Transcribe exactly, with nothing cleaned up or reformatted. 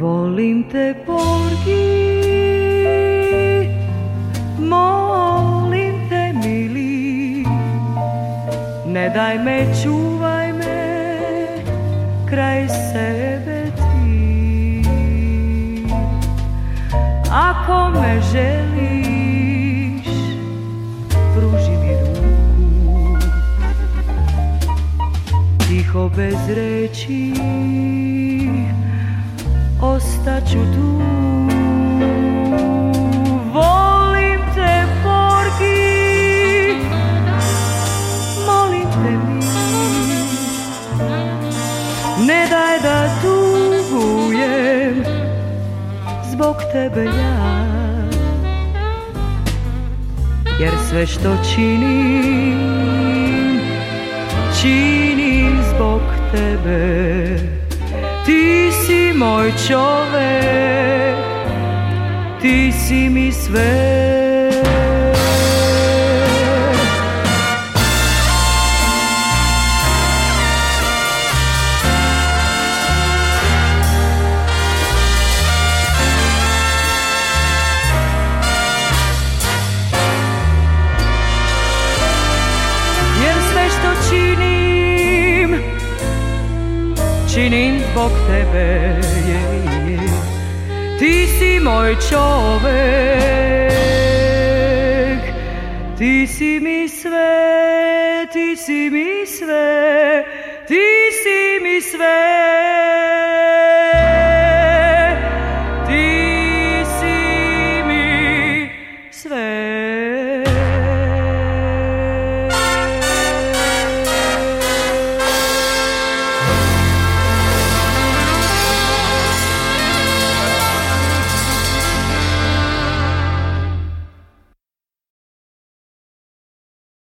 Volim te, Porgi, molim te, mili, ne daj me, čuvaj me kraj sebe ti. Ako me želiš, pruži mi ruku, tiho bez reči ostaću tu. Volim te, Porgi, molim te, mili, ne daj da tugujem zbog tebe ja, jer sve što činim, činim zbog tebe. Ti si moj čovek, ti si mi sve. Jer sve što činim, činim zbog tebe, je, je. Ti si moj čovek, ti si mi sve, ti si mi sve, ti si mi sve, ti si mi sve.